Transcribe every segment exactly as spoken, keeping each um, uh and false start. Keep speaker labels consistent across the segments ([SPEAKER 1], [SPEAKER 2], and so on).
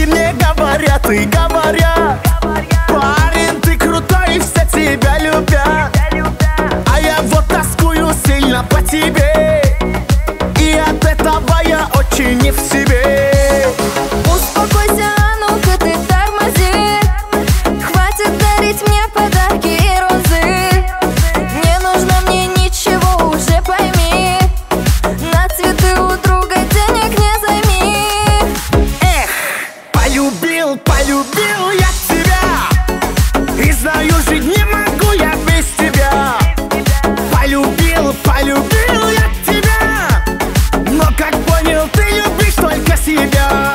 [SPEAKER 1] Девочки мне говорят и говорят: парень, ты крутой, и все тебя любят. А я вот тоскую сильно по тебе, и от этого я очень не в себе.
[SPEAKER 2] Успокойся, а ну-ка ты тормози. Хватит дарить мне подарки и розы. Не нужно мне ничего, уже пойми. На цветы у друга денег не займи.
[SPEAKER 1] Эх, полюбил, полюбил я тебя, и знаю, жить не могу я без тебя. Полюбил, полюбил я тебя, но как понял, ты любишь только себя.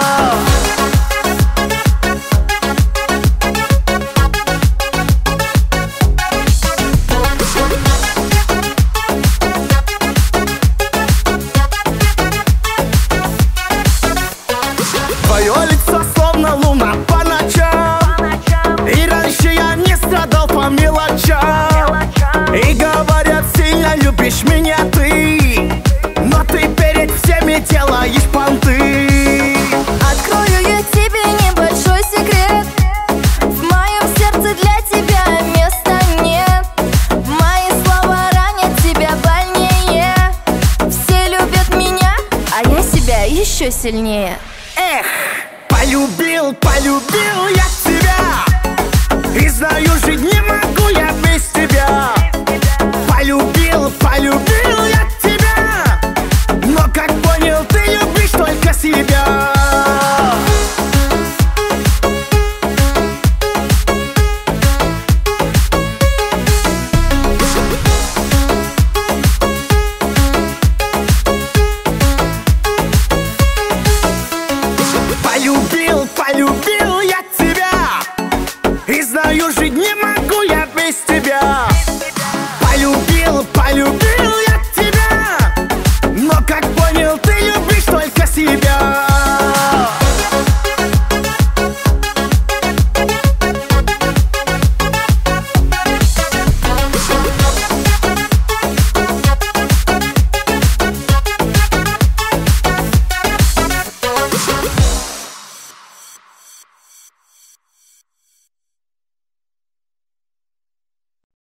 [SPEAKER 1] Твое лицо словно луна по ночам, и раньше я не страдал по мелочам. И говорят, сильно любишь меня ты, но ты перед всеми делаешь понты.
[SPEAKER 2] Открою я тебе небольшой секрет: в моем сердце для тебя места нет. Мои слова ранят тебя больнее. Все любят меня, а я себя еще сильнее.
[SPEAKER 1] Эх, полюбил, полюбил я тебя, и знаю, жить не могу я без тебя. Полюбил, полюбил я